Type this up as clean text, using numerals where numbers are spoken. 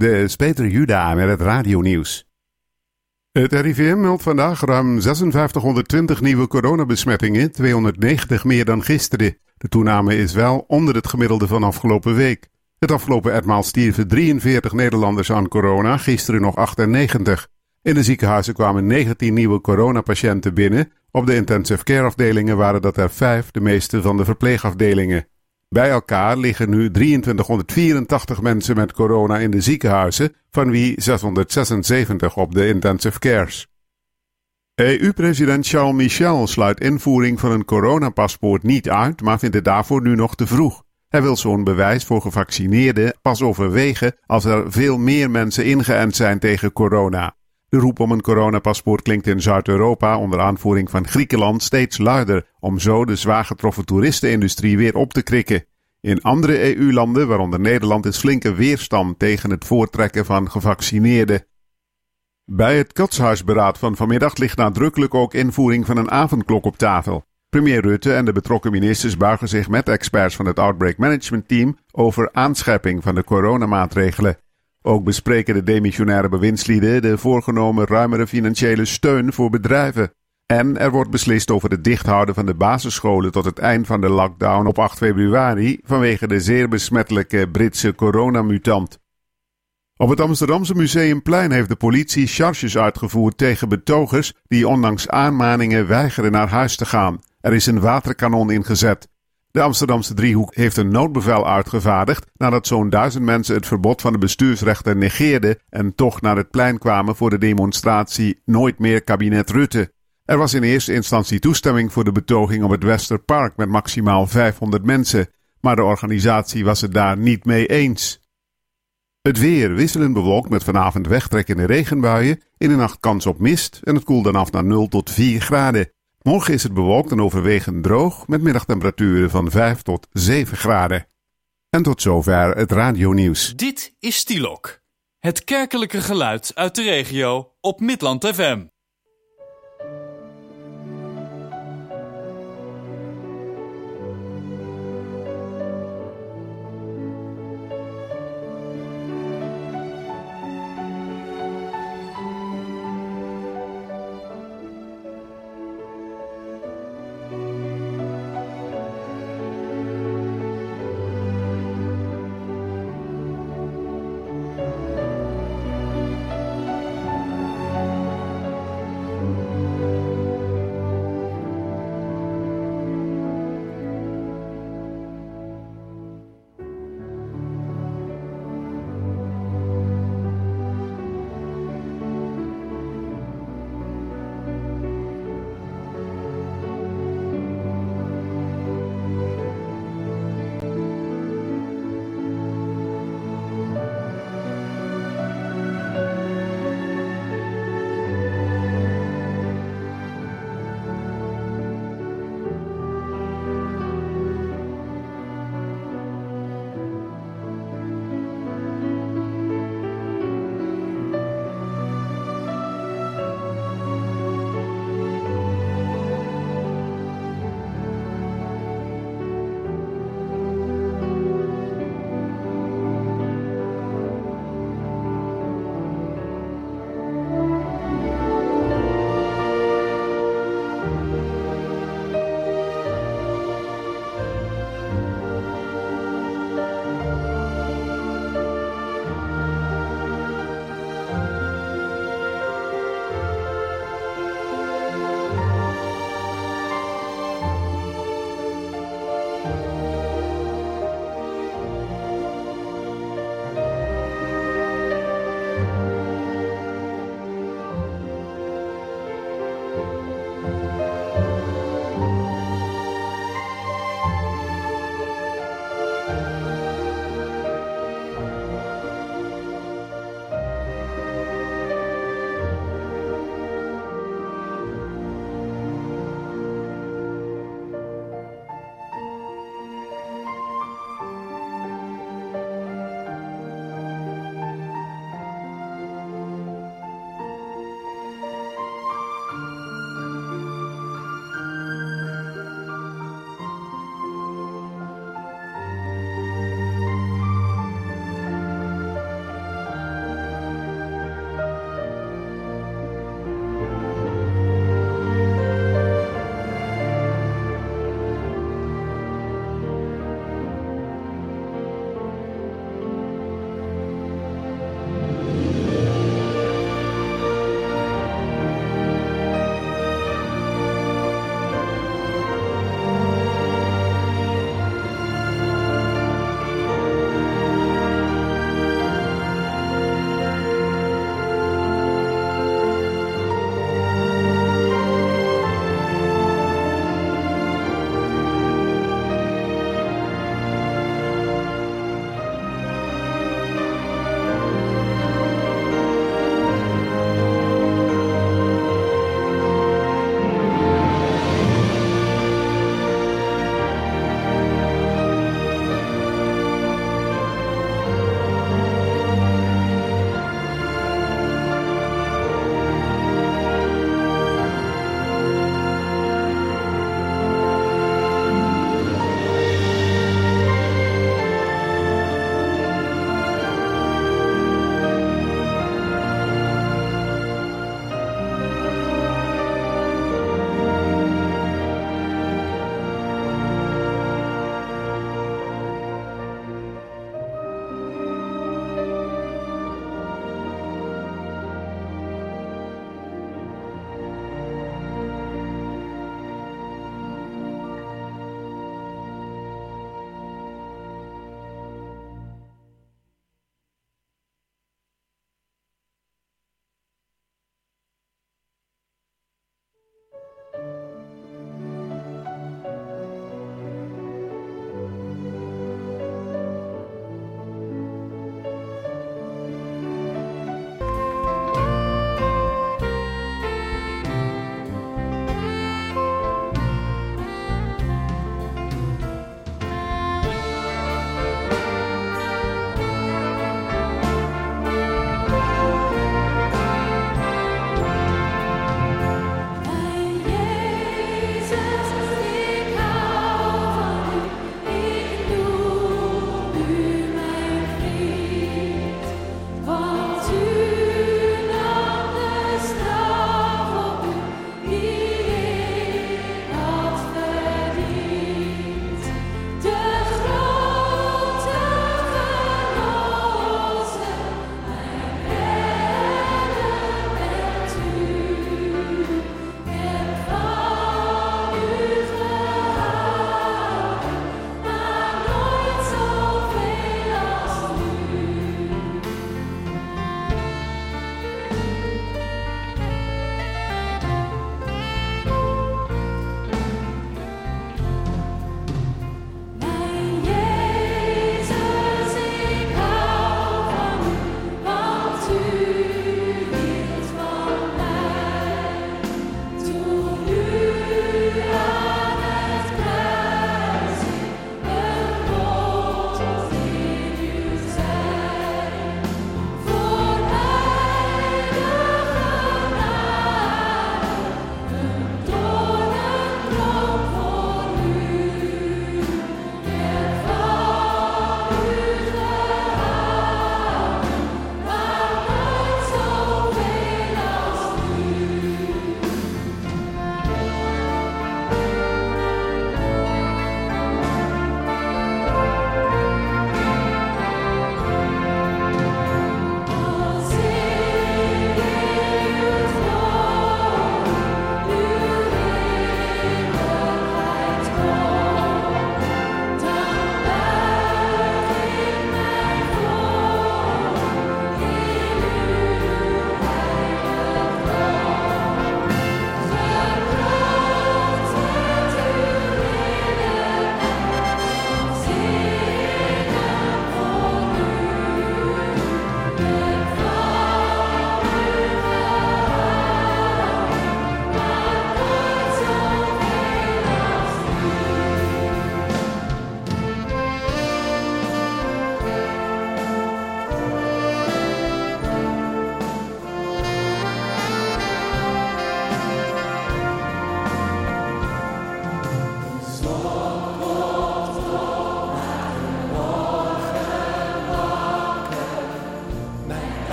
Dit is Peter Juda met het radionieuws. Het RIVM meldt vandaag ruim 5620 nieuwe coronabesmettingen, 290 meer dan gisteren. De toename is wel onder het gemiddelde van afgelopen week. Het afgelopen etmaal stierven 43 Nederlanders aan corona, gisteren nog 98. In de ziekenhuizen kwamen 19 nieuwe coronapatiënten binnen. Op de intensive care afdelingen waren dat er 5, de meeste van de verpleegafdelingen. Bij elkaar liggen nu 2384 mensen met corona in de ziekenhuizen, van wie 676 op de intensive cares. EU-president Charles Michel sluit invoering van een coronapaspoort niet uit, maar vindt het daarvoor nu nog te vroeg. Hij wil zo'n bewijs voor gevaccineerden pas overwegen als er veel meer mensen ingeënt zijn tegen corona. De roep om een coronapaspoort klinkt in Zuid-Europa onder aanvoering van Griekenland steeds luider, om zo de zwaar getroffen toeristenindustrie weer op te krikken. In andere EU-landen, waaronder Nederland, is flinke weerstand tegen het voortrekken van gevaccineerden. Bij het Katshuisberaad van vanmiddag ligt nadrukkelijk ook invoering van een avondklok op tafel. Premier Rutte en de betrokken ministers buigen zich met experts van het Outbreak Management Team over aanscherping van de coronamaatregelen. Ook bespreken de demissionaire bewindslieden de voorgenomen ruimere financiële steun voor bedrijven. En er wordt beslist over het dichthouden van de basisscholen tot het eind van de lockdown op 8 februari vanwege de zeer besmettelijke Britse coronamutant. Op het Amsterdamse Museumplein heeft de politie charges uitgevoerd tegen betogers die ondanks aanmaningen weigeren naar huis te gaan. Er is een waterkanon ingezet. De Amsterdamse Driehoek heeft een noodbevel uitgevaardigd nadat zo'n 1000 mensen het verbod van de bestuursrechter negeerden en toch naar het plein kwamen voor de demonstratie Nooit meer kabinet Rutte. Er was in eerste instantie toestemming voor de betoging op het Westerpark met maximaal 500 mensen, maar de organisatie was het daar niet mee eens. Het weer wisselend bewolkt met vanavond wegtrekkende regenbuien, in de nacht kans op mist en het koelt dan af naar 0 tot 4 graden. Morgen is het bewolkt en overwegend droog met middagtemperaturen van 5 tot 7 graden. En tot zover het radionieuws. Dit is Stilok, het kerkelijke geluid uit de regio op Midland FM.